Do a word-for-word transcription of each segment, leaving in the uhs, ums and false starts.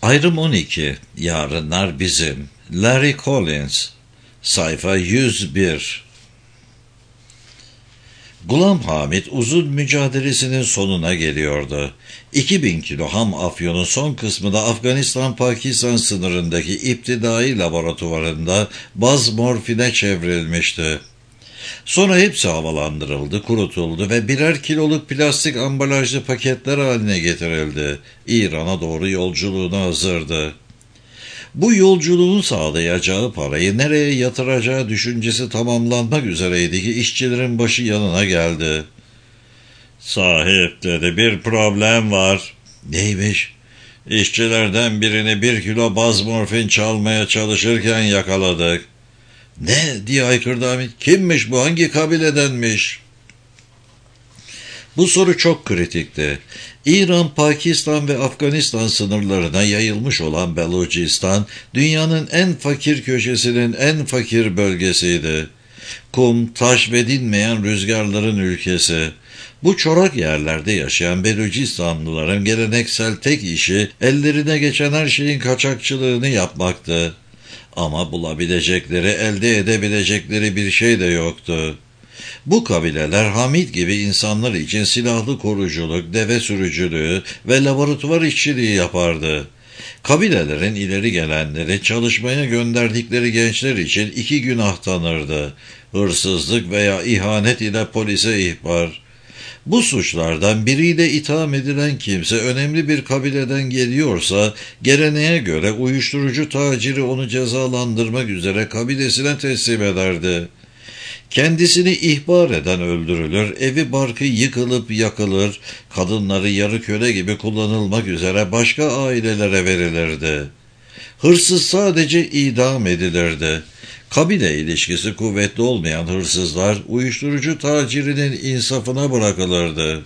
Ayrım on iki. Yarınlar bizim. Larry Collins. Sayfa yüz bir. Gulam Hamid uzun mücadelesinin sonuna geliyordu. iki bin kilo ham afyonun son kısmı da Afganistan-Pakistan sınırındaki iptidai laboratuvarında baz morfine çevrilmişti. Sonra hepsi havalandırıldı, kurutuldu ve birer kiloluk plastik ambalajlı paketler haline getirildi. İran'a doğru yolculuğuna hazırdı. Bu yolculuğun sağlayacağı parayı nereye yatıracağı düşüncesi tamamlanmak üzereydi ki işçilerin başı yanına geldi. "Sahip," dedi, "bir problem var." "Neymiş?" "İşçilerden birini bir kilo baz morfin çalmaya çalışırken yakaladık." "Ne?" diye haykırdı Hamid. "Kimmiş bu? Hangi kabiledenmiş?" Bu soru çok kritikti. İran, Pakistan ve Afganistan sınırlarına yayılmış olan Belucistan, dünyanın en fakir köşesinin en fakir bölgesiydi. Kum, taş ve dinmeyen rüzgarların ülkesi. Bu çorak yerlerde yaşayan Belucistanlıların geleneksel tek işi ellerine geçen her şeyin kaçakçılığını yapmaktı. Ama bulabilecekleri, elde edebilecekleri bir şey de yoktu. Bu kabileler Hamid gibi insanlar için silahlı koruculuk, deve sürücülüğü ve laboratuvar işçiliği yapardı. Kabilelerin ileri gelenleri çalışmaya gönderdikleri gençler için iki günah tanırdı: hırsızlık veya ihanet ile polise ihbar. Bu suçlardan biriyle itham edilen kimse önemli bir kabileden geliyorsa, geleneğe göre uyuşturucu taciri onu cezalandırmak üzere kabilesine teslim ederdi. Kendisini ihbar eden öldürülür, evi barkı yıkılıp yakılır, kadınları yarı köle gibi kullanılmak üzere başka ailelere verilirdi. Hırsız sadece idam edilirdi. Kabile ilişkisi kuvvetli olmayan hırsızlar uyuşturucu tacirinin insafına bırakılırdı.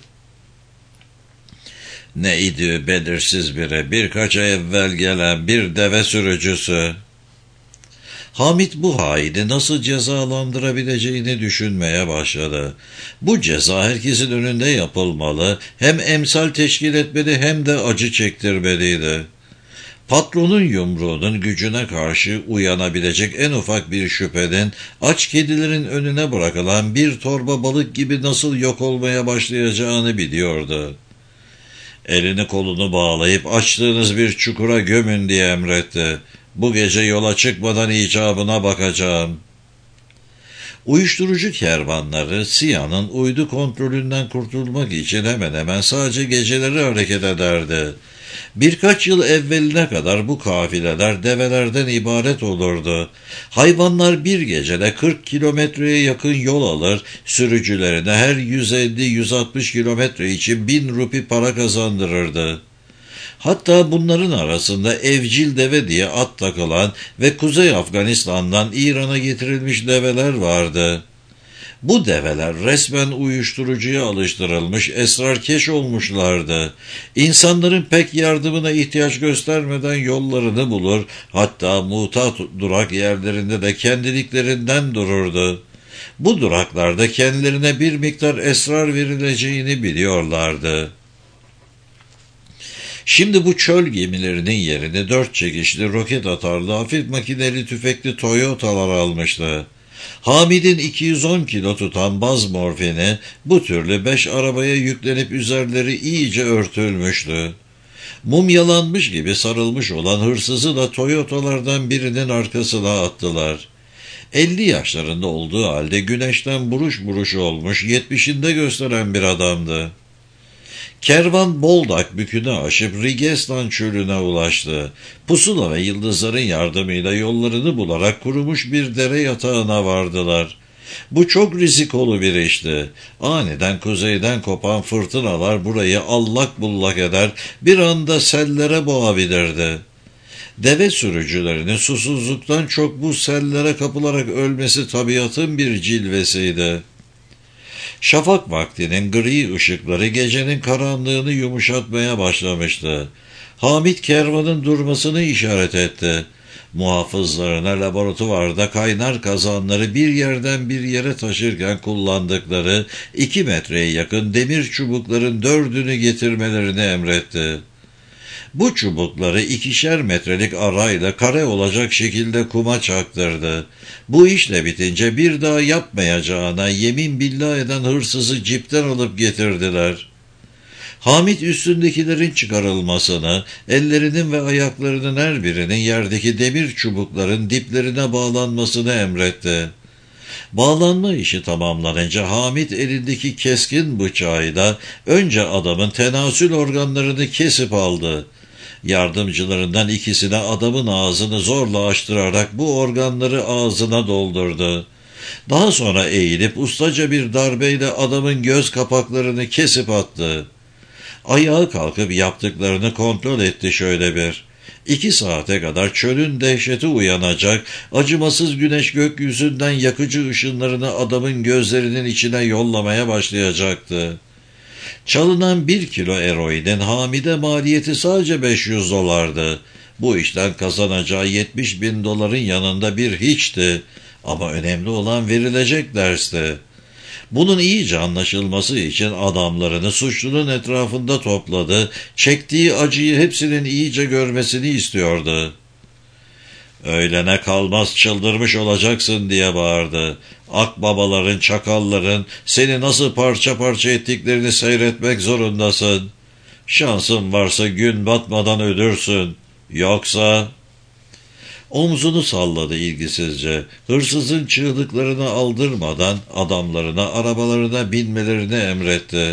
Neydi belirsiz biri, birkaç ay evvel gelen bir deve sürücüsü. Hamid bu haini nasıl cezalandırabileceğini düşünmeye başladı. Bu ceza herkesin önünde yapılmalı, hem emsal teşkil etmeli hem de acı çektirmeliydi. Patronun yumruğunun gücüne karşı uyanabilecek en ufak bir şüphenin aç kedilerin önüne bırakılan bir torba balık gibi nasıl yok olmaya başlayacağını biliyordu. Elini kolunu bağlayıp açtığınız bir çukura gömün diye emretti. Bu gece yola çıkmadan icabına bakacağım. Uyuşturucu kervanları Siyah'ın uydu kontrolünden kurtulmak için hemen hemen sadece geceleri hareket ederdi. Birkaç yıl evveline kadar bu kafileler develerden ibaret olurdu. Hayvanlar bir gecede kırk kilometreye yakın yol alır, sürücülerine her yüz elli yüz altmış kilometre için bin rupi para kazandırırdı. Hatta bunların arasında evcil deve diye ad takılan ve Kuzey Afganistan'dan İran'a getirilmiş develer vardı. Bu develer resmen uyuşturucuya alıştırılmış, esrarkeş olmuşlardı. İnsanların pek yardımına ihtiyaç göstermeden yollarını bulur, hatta mutat durak yerlerinde de kendiliklerinden dururdu. Bu duraklarda kendilerine bir miktar esrar verileceğini biliyorlardı. Şimdi bu çöl gemilerinin yerini dört çekişli roket atarlı hafif makineli tüfekli Toyota'lar almıştı. Hamid'in iki yüz on kilo tutan baz morfini bu türlü beş arabaya yüklenip üzerleri iyice örtülmüştü. Mumyalanmış gibi sarılmış olan hırsızı da Toyota'lardan birinin arkasına attılar. elli yaşlarında olduğu halde güneşten buruş buruş olmuş, yetmişinde gösteren bir adamdı. Kervan Boldak bükünü aşıp Rigestan çölüne ulaştı. Pusula ve yıldızların yardımıyla yollarını bularak kurumuş bir dere yatağına vardılar. Bu çok rizikolu bir işti. Aniden kuzeyden kopan fırtınalar burayı allak bullak eder, bir anda sellere boğabilirdi. Deve sürücülerinin susuzluktan çok bu sellere kapılarak ölmesi tabiatın bir cilvesiydi. Şafak vaktinin gri ışıkları gecenin karanlığını yumuşatmaya başlamıştı. Hamid kervanın durmasını işaret etti. Muhafızlarına laboratuvarda kaynar kazanları bir yerden bir yere taşırken kullandıkları iki metreye yakın demir çubukların dördünü getirmelerini emretti. Bu çubukları ikişer metrelik arayla kare olacak şekilde kuma çaktırdı. Bu işle bitince bir daha yapmayacağına yemin billah eden hırsızı cipten alıp getirdiler. Hamit üstündekilerin çıkarılmasını, ellerinin ve ayaklarının her birinin yerdeki demir çubukların diplerine bağlanmasını emretti. Bağlanma işi tamamlanınca Hamit elindeki keskin bıçağıyla önce adamın tenasül organlarını kesip aldı. Yardımcılarından ikisine adamın ağzını zorla açtırarak bu organları ağzına doldurdu. Daha sonra eğilip ustaca bir darbeyle adamın göz kapaklarını kesip attı. Ayağa kalkıp yaptıklarını kontrol etti şöyle bir. İki saate kadar çölün dehşeti uyanacak, acımasız güneş gökyüzünden yakıcı ışınlarını adamın gözlerinin içine yollamaya başlayacaktı. Çalınan bir kilo eroinin Hamid'e maliyeti sadece beş yüz dolardı. Bu işten kazanacağı yetmiş bin doların yanında bir hiçti. Ama önemli olan verilecek dersti. Bunun iyice anlaşılması için adamlarını suçlunun etrafında topladı, çektiği acıyı hepsinin iyice görmesini istiyordu. "Öğlene kalmaz çıldırmış olacaksın," diye bağırdı. "Akbabaların, çakalların seni nasıl parça parça ettiklerini seyretmek zorundasın. Şansın varsa gün batmadan ölürsün. Yoksa..." Omzunu salladı ilgisizce. Hırsızın çığlıklarını aldırmadan adamlarına arabalarına binmelerini emretti.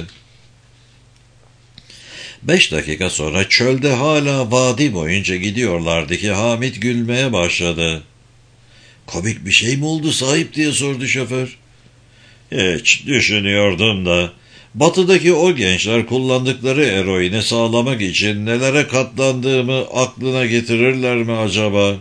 Beş dakika sonra çölde hala vadi boyunca gidiyorlardı ki Hamit gülmeye başladı. "Komik bir şey mi oldu sahip?" diye sordu şoför. "Hiç, düşünüyordum da batıdaki o gençler kullandıkları eroini sağlamak için nelere katlandığımı aklına getirirler mi acaba?"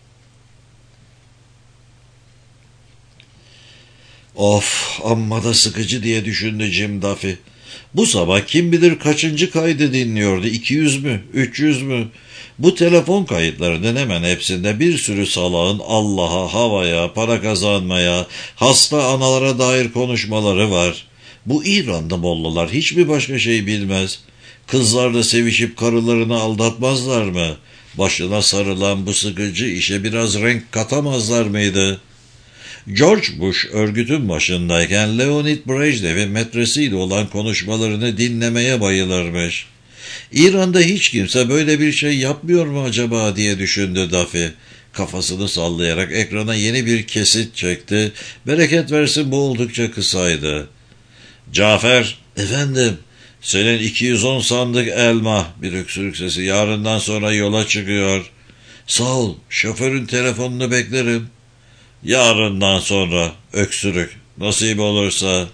"Of, amma da sıkıcı," diye düşündü Jim Duffy. Bu sabah kim bilir kaçıncı kaydı dinliyordu, iki yüz mü, üç yüz mü? Bu telefon kayıtlarının hemen hepsinde bir sürü salağın Allah'a, havaya, para kazanmaya, hasta analara dair konuşmaları var. Bu İranlı mollalar hiç mi başka şey bilmez? Kızlarla sevişip karılarını aldatmazlar mı? Başına sarılan bu sıkıcı işe biraz renk katamazlar mıydı? George Bush örgütün başındayken Leonid Brejnev'in metresiyle olan konuşmalarını dinlemeye bayılırmış. İran'da hiç kimse böyle bir şey yapmıyor mu acaba diye düşündü Duffy. Kafasını sallayarak ekrana yeni bir kesit çekti. Bereket versin bu oldukça kısaydı. "Cafer." "Efendim?" "Senin iki yüz on sandık elma," bir öksürük sesi, "yarından sonra yola çıkıyor." "Sağ ol, şoförün telefonunu beklerim." "Yarından sonra," öksürük, "nasip olursa."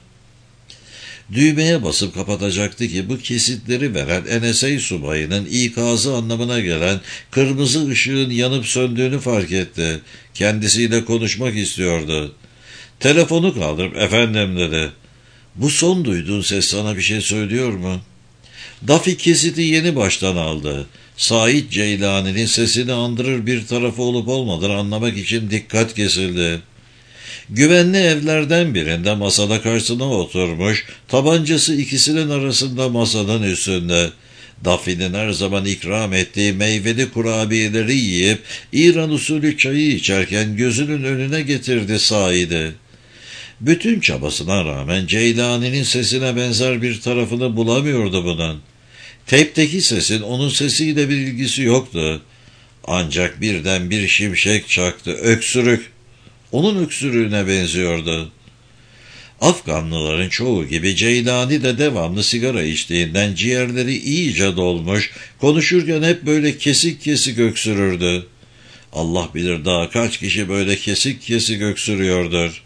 Düğmeye basıp kapatacaktı ki bu kesitleri veren N S A subayının ikazı anlamına gelen kırmızı ışığın yanıp söndüğünü fark etti. Kendisiyle konuşmak istiyordu. Telefonu kaldırıp "Efendim," dedi. "Bu son duyduğun ses sana bir şey söylüyor mu?" Duffy kesiti yeni baştan aldı. Said Ceylani'nin sesini andırır bir tarafı olup olmadığını anlamak için dikkat kesildi. Güvenli evlerden birinde masada karşısına oturmuş, tabancası ikisinin arasında masanın üstünde. Duffy'nin her zaman ikram ettiği meyveli kurabiyeleri yiyip İran usulü çayı içerken gözünün önüne getirdi Said'i. Bütün çabasına rağmen Ceylani'nin sesine benzer bir tarafını bulamıyordu bunun. Teypteki sesin onun sesiyle bir ilgisi yoktu. Ancak birden bir şimşek çaktı. Öksürük. Onun öksürüğüne benziyordu. Afganlıların çoğu gibi Ceylani de devamlı sigara içtiğinden ciğerleri iyice dolmuş, konuşurken hep böyle kesik kesik öksürürdü. Allah bilir daha kaç kişi böyle kesik kesik öksürüyordur.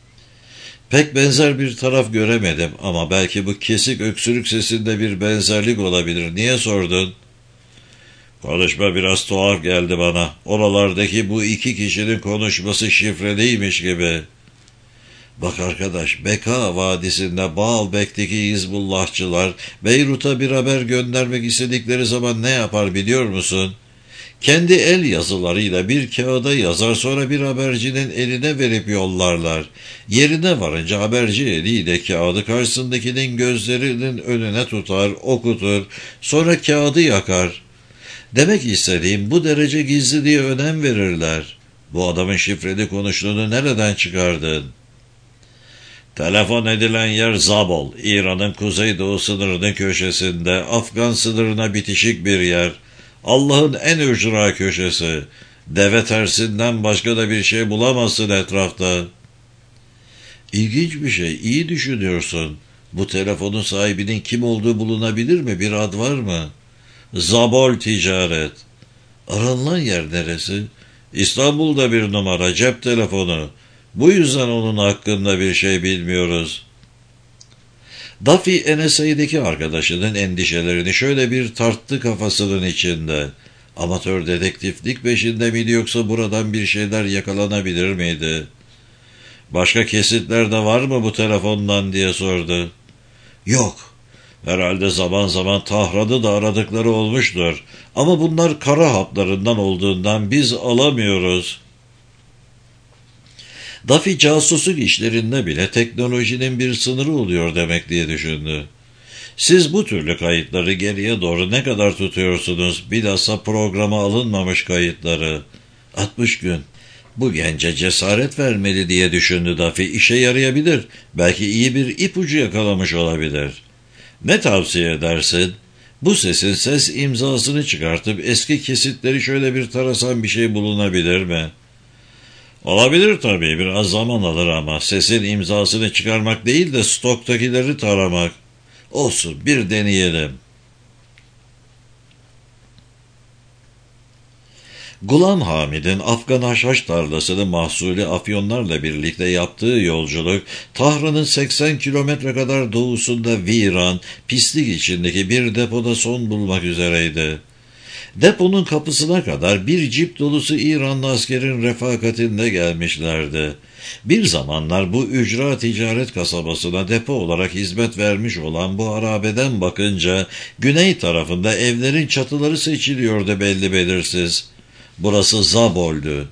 Pek benzer bir taraf göremedim ama belki bu kesik öksürük sesinde bir benzerlik olabilir. Niye sordun? Konuşma biraz tuhaf geldi bana. Oralardaki bu iki kişinin konuşması şifreliymiş gibi. Bak arkadaş, Beka Vadisi'nde Baalbek'teki Hizbullahçılar Beyrut'a bir haber göndermek istedikleri zaman ne yapar biliyor musun? Kendi el yazılarıyla bir kağıda yazar, sonra bir habercinin eline verip yollarlar. Yerine varınca haberci eliyle kağıdı karşısındakinin gözlerinin önüne tutar, okutur, sonra kağıdı yakar. Demek istediğim bu derece gizli diye önem verirler. Bu adamın şifreli konuştuğunu nereden çıkardın? Telefon edilen yer Zabol, İran'ın kuzeydoğu sınırının köşesinde, Afgan sınırına bitişik bir yer. Allah'ın en ücra köşesi. Deve tersinden başka da bir şey bulamazsın etrafta. İlginç bir şey, iyi düşünüyorsun. Bu telefonun sahibinin kim olduğu bulunabilir mi? Bir ad var mı? Zabol Ticaret. Aranılan yer neresi? İstanbul'da bir numara, cep telefonu. Bu yüzden onun hakkında bir şey bilmiyoruz. Duffy N S A'deki arkadaşının endişelerini şöyle bir tarttı kafasının içinde. Amatör dedektiflik peşinde miydi yoksa buradan bir şeyler yakalanabilir miydi? Başka kesitler de var mı bu telefondan diye sordu. Yok. Herhalde zaman zaman Tahran'ı da aradıkları olmuştur. Ama bunlar kara haplarından olduğundan biz alamıyoruz. Duffy casusluk işlerinde bile teknolojinin bir sınırı oluyor demek diye düşündü. Siz bu türlü kayıtları geriye doğru ne kadar tutuyorsunuz? Bilhassa programa alınmamış kayıtları. altmış gün. Bu gence cesaret vermeli diye düşündü Duffy. İşe yarayabilir. Belki iyi bir ipucu yakalamış olabilir. Ne tavsiye edersin? Bu sesin ses imzasını çıkartıp eski kesitleri şöyle bir tarasan bir şey bulunabilir mi? Olabilir tabii. Biraz zaman alır ama sesin imzasını çıkarmak değil de stoktakileri taramak. Olsun, bir deneyelim. Gulam Hamid'in Afgan haşhaş tarlasını mahsulü afyonlarla birlikte yaptığı yolculuk, Tahran'ın seksen kilometre kadar doğusunda viran, pislik içindeki bir depoda son bulmak üzereydi. Deponun kapısına kadar bir cip dolusu İranlı askerin refakatinde gelmişlerdi. Bir zamanlar bu ücra ticaret kasabasına depo olarak hizmet vermiş olan bu harabeden bakınca güney tarafında evlerin çatıları seçiliyordu belli belirsiz. Burası Zabol'du.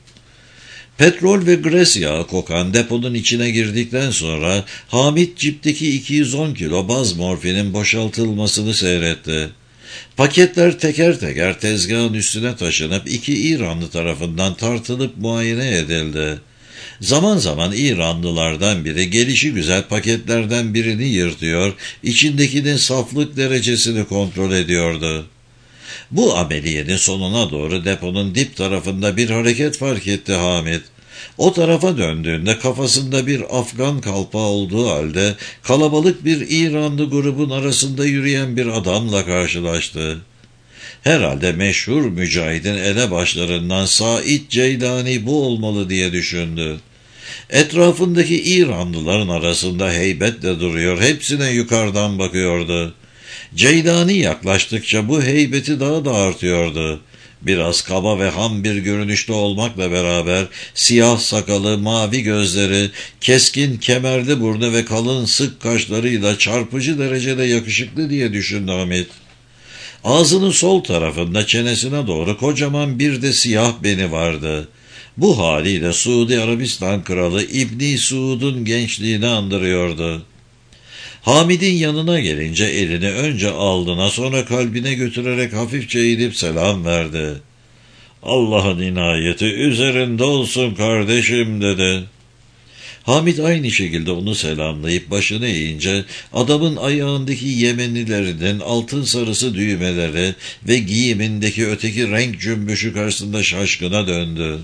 Petrol ve gres yağı kokan deponun içine girdikten sonra Hamid cipteki iki yüz on kilo baz morfinin boşaltılmasını seyretti. Paketler teker teker tezgahın üstüne taşınıp iki İranlı tarafından tartılıp muayene edildi. Zaman zaman İranlılardan biri gelişi güzel paketlerden birini yırtıyor, içindekinin saflık derecesini kontrol ediyordu. Bu ameliyenin sonuna doğru deponun dip tarafında bir hareket fark etti Hamid. O tarafa döndüğünde kafasında bir Afgan kalpağı olduğu halde kalabalık bir İranlı grubun arasında yürüyen bir adamla karşılaştı. Herhalde meşhur mücahidin elebaşlarından Said Ceylani bu olmalı diye düşündü. Etrafındaki İranlıların arasında heybetle duruyor, hepsine yukarıdan bakıyordu. Ceylani yaklaştıkça bu heybeti daha da artıyordu. Biraz kaba ve ham bir görünüşte olmakla beraber siyah sakalı, mavi gözleri, keskin kemerli burnu ve kalın sık kaşlarıyla çarpıcı derecede yakışıklı diye düşündü Hamid. Ağzının sol tarafında çenesine doğru kocaman bir de siyah beni vardı. Bu haliyle Suudi Arabistan kralı İbni Suud'un gençliğini andırıyordu. Hamid'in yanına gelince elini önce alnına sonra kalbine götürerek hafifçe eğilip selam verdi. "Allah'ın inayeti üzerinde olsun kardeşim" dedi. Hamid aynı şekilde onu selamlayıp başını eğince adamın ayağındaki Yemenilerinin altın sarısı düğmeleri ve giyimindeki öteki renk cümbüşü karşısında şaşkına döndü.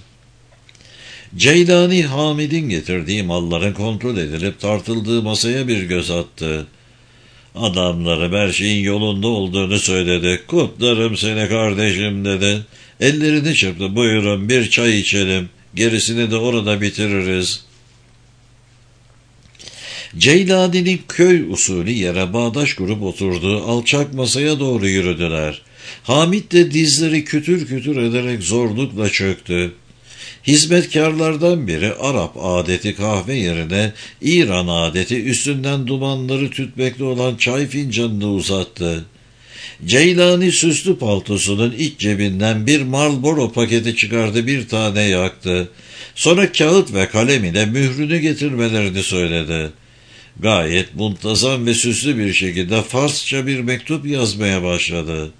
Ceylani Hamid'in getirdiği malların kontrol edilip tartıldığı masaya bir göz attı. Adamları her şeyin yolunda olduğunu söyledi. "Kutlarım seni kardeşim" dedi. Ellerini çırptı. "Buyurun bir çay içelim. Gerisini de orada bitiririz." Ceylani'nin köy usulü yere bağdaş kurup oturduğu alçak masaya doğru yürüdüler. Hamid de dizleri kütür kütür ederek zorlukla çöktü. Hizmetkarlardan biri Arap adeti kahve yerine İran adeti üstünden dumanları tütmekte olan çay fincanını uzattı. Ceylani süslü paltosunun iç cebinden bir Marlboro paketi çıkardı, bir tane yaktı. Sonra kağıt ve kalem ile mührünü getirmelerini söyledi. Gayet muntazam ve süslü bir şekilde Farsça bir mektup yazmaya başladı.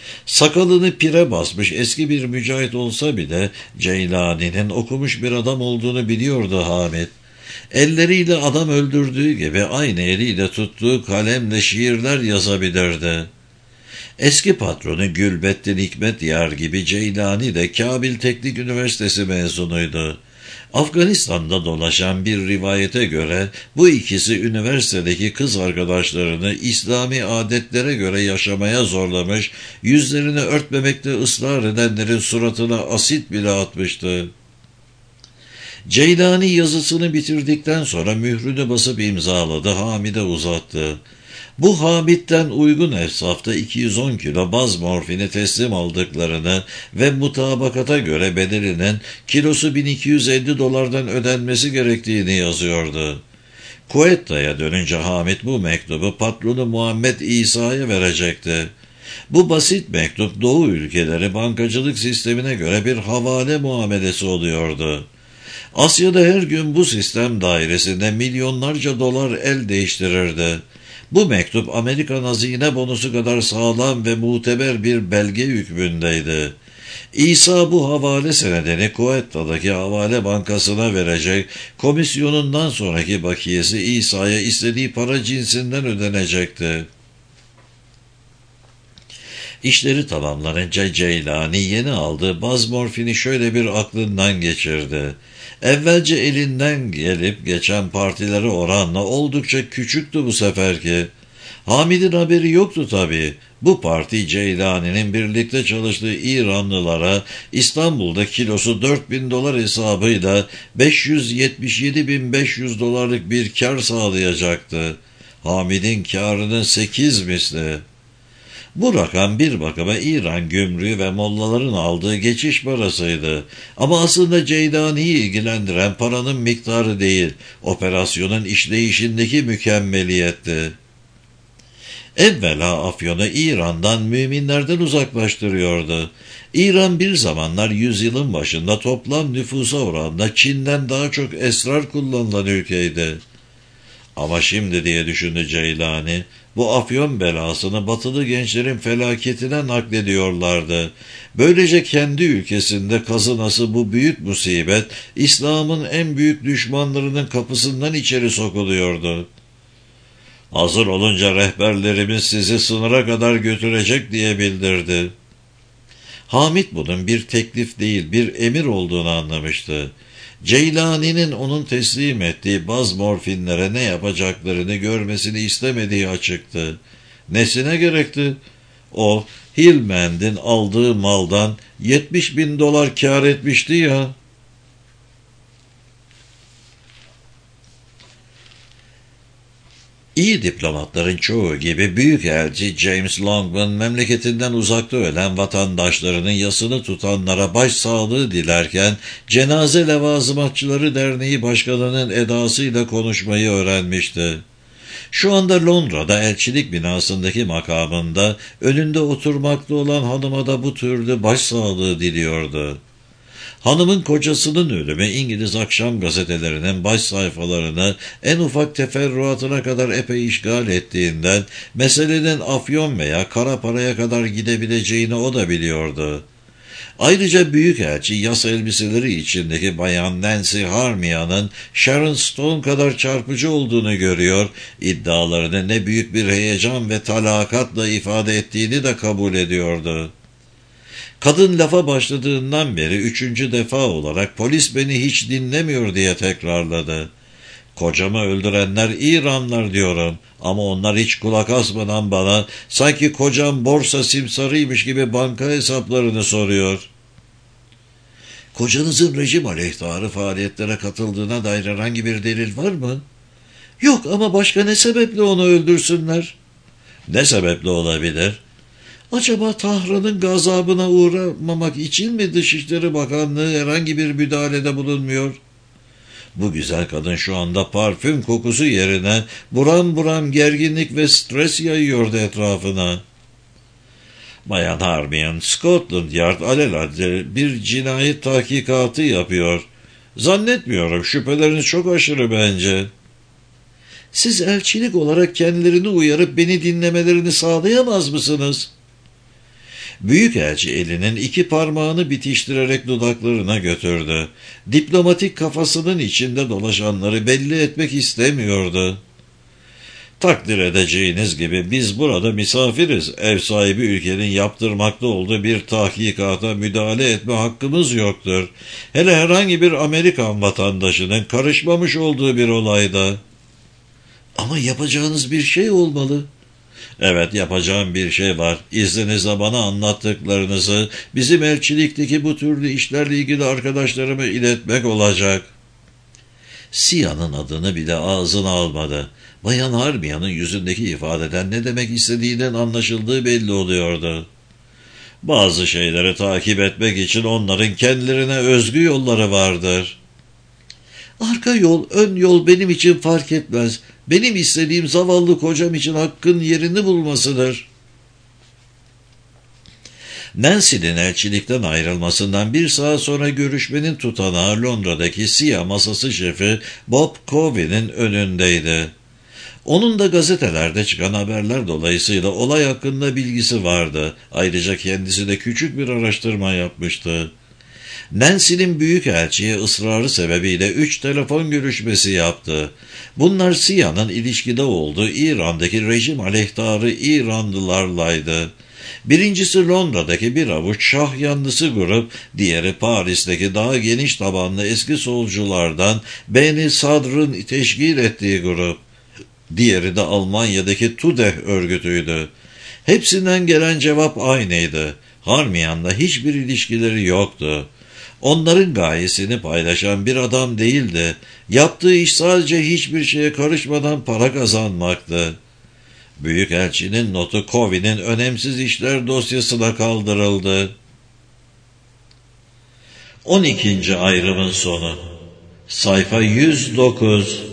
Sakalını pire basmış eski bir mücahit olsa bile Ceylani'nin okumuş bir adam olduğunu biliyordu Hamid. Elleriyle adam öldürdüğü gibi aynı eliyle tuttuğu kalemle şiirler yazabilirdi. Eski patronu Gülbettin Hikmet Yar gibi Ceylani de Kabil Teknik Üniversitesi mezunuydu. Afganistan'da dolaşan bir rivayete göre bu ikisi üniversitedeki kız arkadaşlarını İslami adetlere göre yaşamaya zorlamış, yüzlerini örtmemekte ısrar edenlerin suratına asit bile atmıştı. Ceylani yazısını bitirdikten sonra mührünü basıp imzaladı, Hamid'e uzattı. Bu Hamid'den uygun efsafta iki yüz on kilo baz morfini teslim aldıklarını ve mutabakata göre bedelinin kilosu bin iki yüz elli dolardan ödenmesi gerektiğini yazıyordu. Kuetta'ya dönünce Hamid bu mektubu patronu Muhammed İsa'ya verecekti. Bu basit mektup Doğu ülkeleri bankacılık sistemine göre bir havale muamelesi oluyordu. Asya'da her gün bu sistem dairesinde milyonlarca dolar el değiştirirdi. Bu mektup Amerikan hazine bonusu kadar sağlam ve muteber bir belge hükmündeydi. İsa bu havale senedini Kuetta'daki havale bankasına verecek, komisyonundan sonraki bakiyesi İsa'ya istediği para cinsinden ödenecekti. İşleri tamamlanınca Ceylani yeni aldığı baz morfini şöyle bir aklından geçirdi. Evvelce elinden gelip geçen partileri oranla oldukça küçüktü bu seferki. Hamid'in haberi yoktu tabii. Bu parti Ceylani'nin birlikte çalıştığı İranlılara İstanbul'da kilosu dört bin dolar hesabıyla beş yüz yetmiş yedi bin beş yüz dolarlık bir kar sağlayacaktı. Hamid'in karının sekiz misli. Bu rakam bir bakıma İran gümrüğü ve mollaların aldığı geçiş parasıydı. Ama aslında Ceylani'yi ilgilendiren paranın miktarı değil, operasyonun işleyişindeki mükemmeliyetti. Evvela Afyon'u İran'dan, müminlerden uzaklaştırıyordu. İran bir zamanlar yüzyılın başında toplam nüfusa oranla Çin'den daha çok esrar kullanılan ülkeydi. Ama şimdi diye düşündü Ceylani, bu Afyon belasını batılı gençlerin felaketine naklediyorlardı. Böylece kendi ülkesinde kazınası bu büyük musibet, İslam'ın en büyük düşmanlarının kapısından içeri sokuluyordu. Hazır olunca rehberlerimiz sizi sınıra kadar götürecek diye bildirdi. Hamid bunun bir teklif değil, bir emir olduğunu anlamıştı. Ceylani'nin onun teslim ettiği baz morfinlere ne yapacaklarını görmesini istemediği açıktı. Nesine gerekti? O, Hillman'din aldığı maldan yetmiş bin dolar kâr etmişti ya. İyi diplomatların çoğu gibi büyükelçi James Longman memleketinden uzakta ölen vatandaşlarının yasını tutanlara başsağlığı dilerken Cenaze Levazımatçıları Derneği Başkanı'nın edasıyla konuşmayı öğrenmişti. Şu anda Londra'da elçilik binasındaki makamında önünde oturmakta olan hanıma da bu türlü başsağlığı diliyordu. Hanımın kocasının ölümü İngiliz akşam gazetelerinin baş sayfalarını en ufak teferruatına kadar epey işgal ettiğinden meselenin afyon veya kara paraya kadar gidebileceğini o da biliyordu. Ayrıca büyükelçi yas elbiseleri içindeki bayan Nancy Harmia'nın Sharon Stone kadar çarpıcı olduğunu görüyor, iddialarını ne büyük bir heyecan ve talakatla ifade ettiğini de kabul ediyordu. Kadın lafa başladığından beri üçüncü defa olarak polis beni hiç dinlemiyor diye tekrarladı. Kocamı öldürenler İranlar diyorum ama onlar hiç kulak asmadan bana sanki kocam borsa simsarıymış gibi banka hesaplarını soruyor. Kocanızın rejim aleyhtarı faaliyetlere katıldığına dair herhangi bir delil var mı? Yok ama başka ne sebeple onu öldürsünler? Ne sebeple olabilir? Acaba Tahran'ın gazabına uğramamak için mi Dışişleri Bakanlığı herhangi bir müdahalede bulunmuyor? Bu güzel kadın şu anda parfüm kokusu yerine buram buram gerginlik ve stres yayıyordu etrafına. Bayan Harmian, Scotland Yard alelade bir cinayet tahkikatı yapıyor. Zannetmiyorum, şüpheleriniz çok aşırı bence. Siz elçilik olarak kendilerini uyarıp beni dinlemelerini sağlayamaz mısınız? Büyükelçi elinin iki parmağını bitiştirerek dudaklarına götürdü. Diplomatik kafasının içinde dolaşanları belli etmek istemiyordu. Takdir edeceğiniz gibi biz burada misafiriz. Ev sahibi ülkenin yaptırmakta olduğu bir tahkikata müdahale etme hakkımız yoktur. Hele herhangi bir Amerikan vatandaşının karışmamış olduğu bir olayda. Ama yapacağınız bir şey olmalı. Evet, yapacağım bir şey var. İzninizle bana anlattıklarınızı bizim elçilikteki bu türlü işlerle ilgili arkadaşlarıma iletmek olacak. Sia'nın adını bile ağzına almadı. Bayan Harmia'nın yüzündeki ifadeden ne demek istediğinden anlaşıldığı belli oluyordu. Bazı şeyleri takip etmek için onların kendilerine özgü yolları vardır. Arka yol, ön yol benim için fark etmez. Benim istediğim zavallı kocam için hakkın yerini bulmasıdır. Nancy'nin elçilikten ayrılmasından bir saat sonra görüşmenin tutanağı Londra'daki Sia masası şefi Bob Coven'in önündeydi. Onun da gazetelerde çıkan haberler dolayısıyla olay hakkında bilgisi vardı. Ayrıca kendisi de küçük bir araştırma yapmıştı. Nancy'nin büyükelçiye ısrarı sebebiyle üç telefon görüşmesi yaptı. Bunlar Sia'nın ilişkide olduğu İran'daki rejim aleyhtarı İranlılarlaydı. Birincisi Londra'daki bir avuç şah yanlısı grup, diğeri Paris'teki daha geniş tabanlı eski solculardan Beni Sadr'ın teşkil ettiği grup. Diğeri de Almanya'daki Tudeh örgütüydü. Hepsinden gelen cevap aynıydı. Harmiyan'la hiçbir ilişkileri yoktu. Onların gayesini paylaşan bir adam değildi. Yaptığı iş sadece hiçbir şeye karışmadan para kazanmaktı. Büyükelçinin notu Coven'in önemsiz işler dosyasına kaldırıldı. on ikinci ayrımın sonu. Sayfa yüz dokuz.